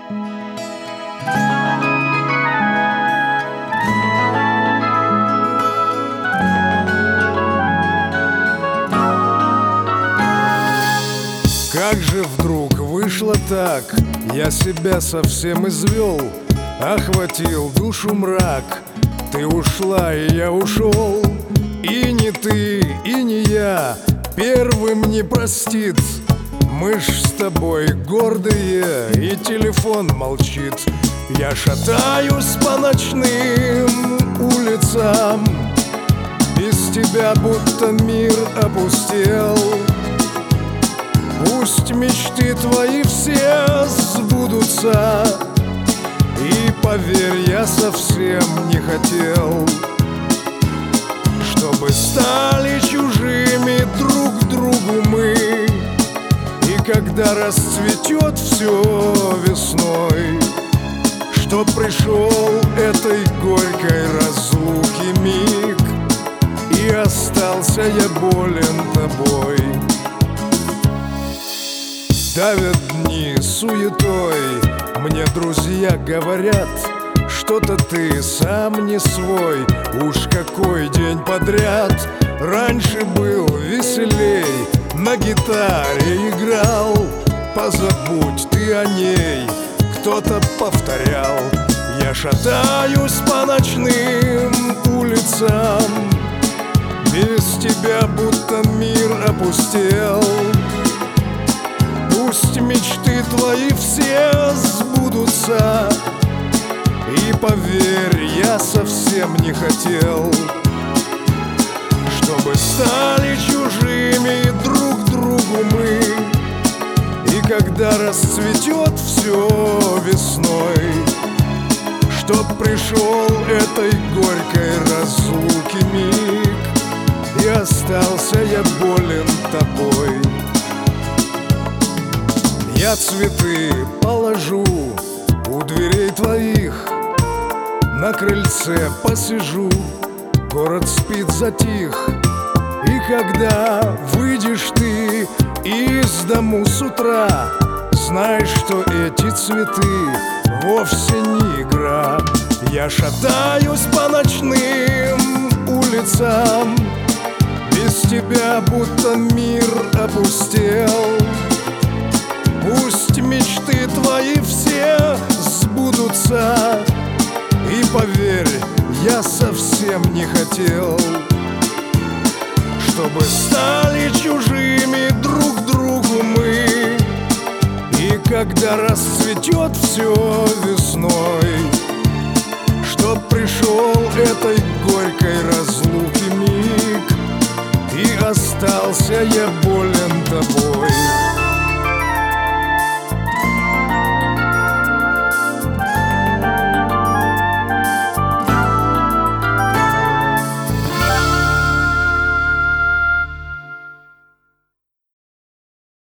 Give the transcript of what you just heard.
Как же вдруг вышло так, я себя совсем извел, охватил душу мрак. Ты ушла, и я ушел, и не ты, и не я первым не простит. Мы ж с тобой гордые, и телефон молчит. Я шатаюсь по ночным улицам, без тебя будто мир опустел. Пусть мечты твои все сбудутся, и поверь, я совсем не хотел, чтобы стали чужими друг другу мы. И когда расцветет все весной, что пришел этой горькой разлуки миг, и остался я болен тобой. Давят дни суетой, мне друзья говорят, что-то ты сам не свой. Уж какой день подряд раньше был веселей, на гитаре играл. Позабудь ты о ней, кто-то повторял. Я шатаюсь по ночным улицам, без тебя будто мир опустел. Пусть мечты твои все сбудутся, и поверь, я совсем не хотел, чтобы стали чужими друг другу мы. И когда расцветет все весной, чтоб пришел этой горькой разлуки миг, и остался я болен тобой. Я цветы положу у дверей твоих, на крыльце посижу, город спит, затих. И когда выйдешь ты из дому с утра, знай, что эти цветы вовсе не игра. Я шатаюсь по ночным улицам, без тебя будто мир опустел. Пусть мечты твои все сбудутся, и поверь, я совсем не хотел, чтобы стали чужими друг другу мы. И когда расцветет все весной, чтоб пришел этой горькой разлуки миг, и остался я